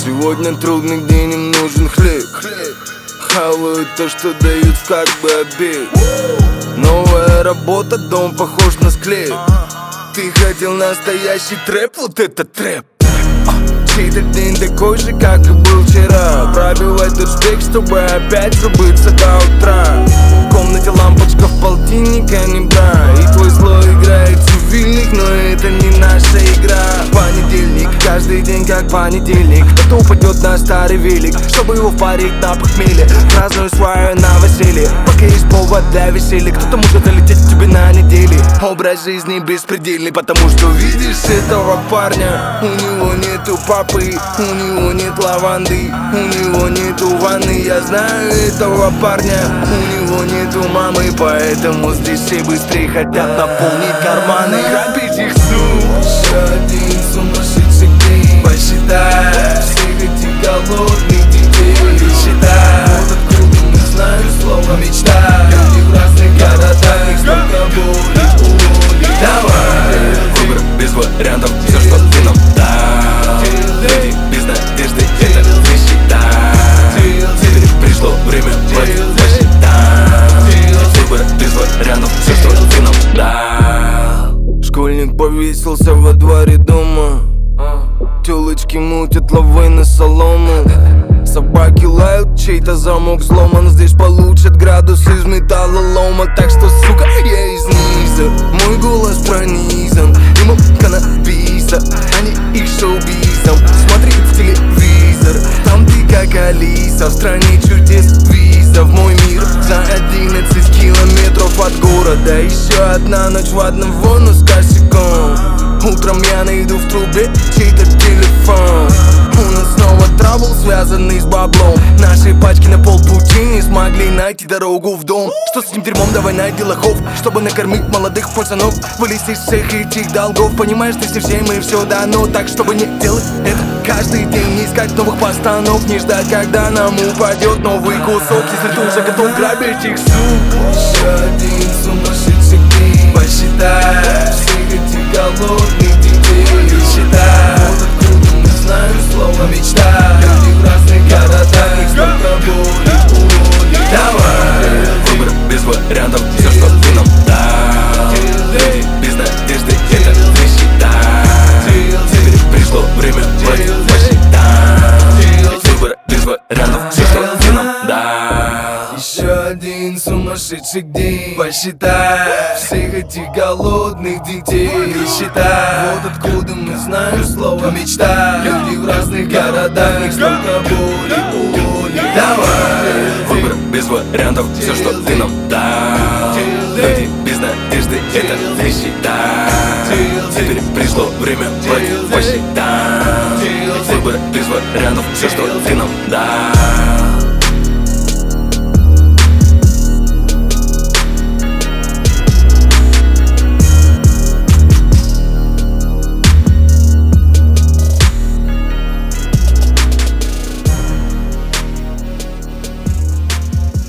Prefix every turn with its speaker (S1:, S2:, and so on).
S1: Сегодня трудный день, им нужен хлеб. Хавают то, что дают в как бы обед. Новая работа, дом похож на склеп. Ты хотел настоящий трэп, вот это трэп. Чей-то день такой же, как и был вчера. Пробивать тот шпик, чтобы опять забыться до утра. В комнате лампочка в полтинника не бра. И твой слой играет цивильник, но это не наша игра. Понедельник, каждый день как понедельник. Кто-то упадет на старый велик, чтобы его впарить на похмелье. Праздную свою новоселье, пока есть повод для веселья. Кто-то может залететь к тебе на неделе. Образ жизни беспредельный, потому что видишь этого парня. У него нету папы, у него нет лаванды, у него нету ванны. Я знаю этого парня, у него нету мамы, поэтому здесь все быстрее хотят наполнить карманы. Грабить их суп. Еще один сумасшедший день. Посчитай всех этих голодных детей. Считай, вот откуда мы знаем слово мечта. Люди в разных городах, их столько боли. Давай,
S2: выбор без вариантов, все, что ты нам дал. Люди без надежды, это не считай. Теперь пришло время платить за счета. Выбор без вариантов, все, что ты нам дал.
S1: Школьник повесился во дворе дома. Тёлочки мутят лавой на солому. Собаки лают, чей-то замок взломан. Здесь получат градус из металлолома. Так что, сука, я из низа. Мой голос пронизан дымом каннабиса, а не их шоу-бизом. Смотри в телевизор, там ты как Алиса. В стране чудес виза в мой мир за 11 километров от города. Еще одна ночь в одном вону с косяком. Утром я найду в трубе чей-то телефон. У нас снова трабл, связанный с баблом. Наши пачки на полпути не смогли найти дорогу в дом. Что с этим дерьмом, давай найди лохов, чтобы накормить молодых пацанов. Вылезти из всех этих долгов. Понимаешь, ты все всем и все дано. Так, чтобы не делать это каждый день. Не искать новых постанов, не ждать, когда нам упадет новый кусок. Если ты уже готов грабить их суп. Еще один сумасшедший день. Посчитай всех этих голодных детей. Считай, вот откуда мы знаем слово мечта. Люди в разных городах, их столько боли. Давай,
S2: выбор без вариантов, все, что ты нам дал. Люди без надежды, это не считай. Теперь пришло время платить за счета. Выбор без вариантов, все, что ты нам дал.
S1: Еще один сумасшедший день. Посчитай всех этих голодных детей. Считай, вот откуда мы знаем слово мечта. Люди в разных городах, их столько боли. Давай,
S2: выбор без вариантов, все, что ты нам дал. Люди без надежды, это не считай. Теперь пришло время платить по счетам. Выбор без вариантов, все, что ты нам дал.